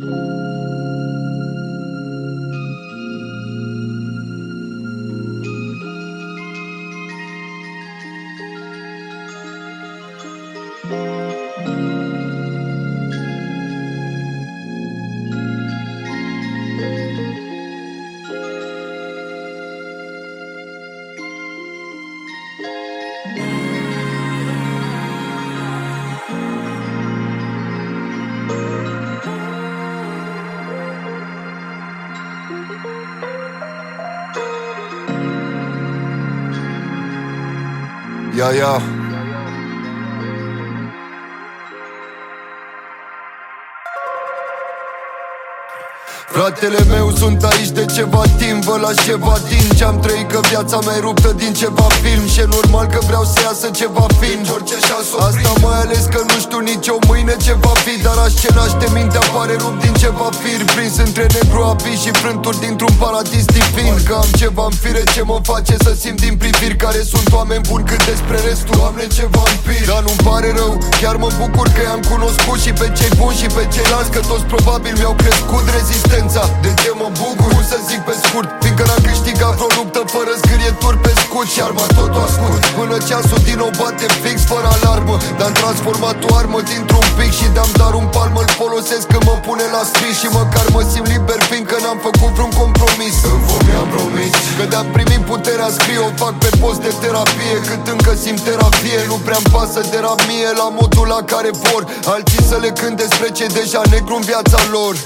Ja. Fratele meu, sunt aici de ceva timp. Vă las ceva din ce-am trăit, că viața mea e ruptă din ceva film. Și e normal că vreau să iasă ceva fin. Asta mai ales că nu știu nici eu mâine ce va fi. Dar aș ce naște mintea pare rupt din ceva fir, prins între negru, api și frânturi dintr-un paradis divin. Că am ceva în fire ce mă face să simt din priviri care sunt oameni buni, cât despre restul, Doamne, ce vampir. Dar nu-mi pare rău, chiar mă bucur că i-am cunoscut și pe cei buni și pe ceilalți, că toți probabil mi-au crescut rezistența. De ce mă bucur? Cum să zic pe scurt, fiindcă n-am câștigat vreo luptă fără zgârieturi pe scut. Și arma tot o ascult, până ceasul din nou bate fix, fără alarmă. Dar-am transformat o armă dintr-un pic și de-am dar un palm îl folosesc când mă pune la scris. Și măcar mă simt liber, fiindcă n-am făcut vreun compromis. În foc mi-am promis că de-am primit puterea scrie, o fac pe post de terapie. Cât încă simt terapie, nu prea-mi pasă de rap mie, la modul la care vor alții să le cânt despre ce deja negru în viața lor.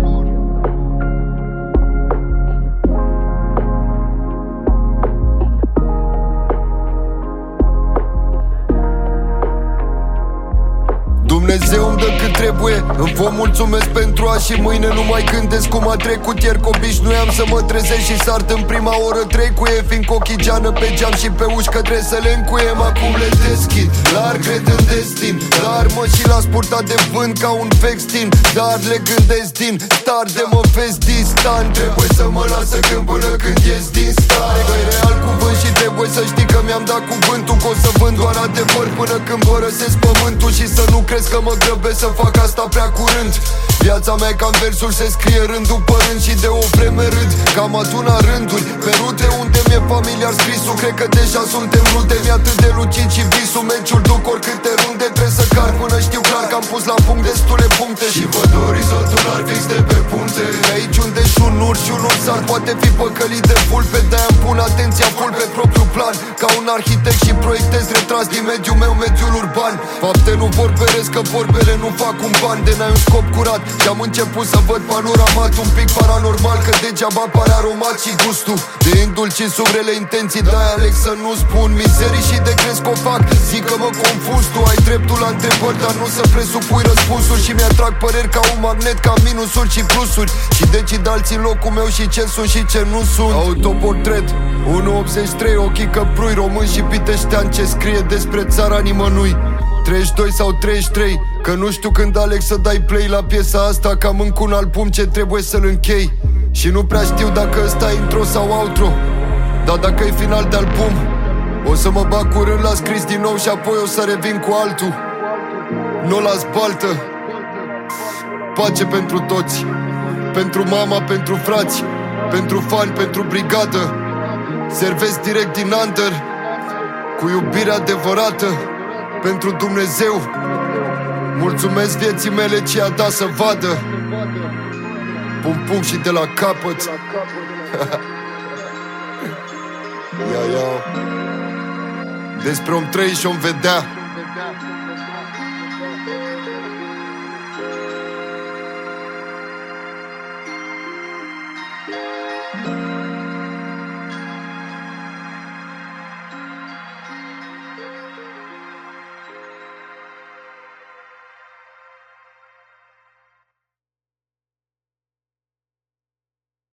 Dumnezeu îmi dă cât trebuie, îmi vă mulțumesc pentru azi și mâine nu mai gândesc cum a trecut ieri, că obișnuiam să mă trezesc și sart în prima oră 3 cu e, fiindcă ochii geană pe geam și pe uși că trebuie să le încuiem. Acum le deschid, larg cred în destin, dar mă și las purtat de vânt ca un vextin. Dar le gândesc din start de mă vezi distant. Trebuie să mă lasă când până când ies din stare, că e real cuvânt și trebuie să știi că mi-am dat cuvântul, că o să vând doar adevăr până când părăsesc pământul. Și să nu crezi că mă grăbesc să fac asta prea curând. Viața mea e cam versul, se scrie rând după rând și de o vreme râd, cam aduna rânduri pe rute unde mi-e familiar scrisul. Cred că deja suntem rude, mi-e atât de lucid și visul. Meciul duc oricâte runde, trebuie să car până știu clar că am pus la punct destule puncte. Și văd orizontul larg fix de pe punte. De aici unde și un urs și un ursar poate fi păcălit de vulpe. De-aia îmi pun atenția full pe propriul plan, ca un arhitect și proiectez retras din mediul meu, mediul urban. Fapte nu vorbesc, că vorbele nu fac un ban. De n-ai un scop curat și am început să văd panoramat un pic paranormal, că degeaba pare aromat și gustul de indulci sub rele intenții. De-aia aleg să nu spun mizerii și de crezi că o fac. Zic că mă confuz, tu ai dreptul la întrebări, dar nu să presupui răspunsuri. Și mi-atrag păreri ca un magnet, ca minusuri și plusuri. Și decid alții în locul meu și ce sunt și ce nu sunt. Autoportret 1.83, ochii căprui, român și piteștean, ce scrie despre țara nimănui. 32 sau 33, că nu știu când aleg să dai play la piesa asta, că am încă un album ce trebuie să-l închei. Și nu prea știu dacă ăsta e intro sau outro, dar dacă e final de album, o să mă bag curând la scris din nou și apoi o să revin cu altul. Nu las baltă. Pace pentru toți, pentru mama, pentru frați, pentru fani, pentru brigadă. Servesc direct din under, cu iubire adevărată pentru Dumnezeu. Mulțumesc vieții mele ce a dat să vadă. Pum și de la capăt. Despre om trăi și om vedea.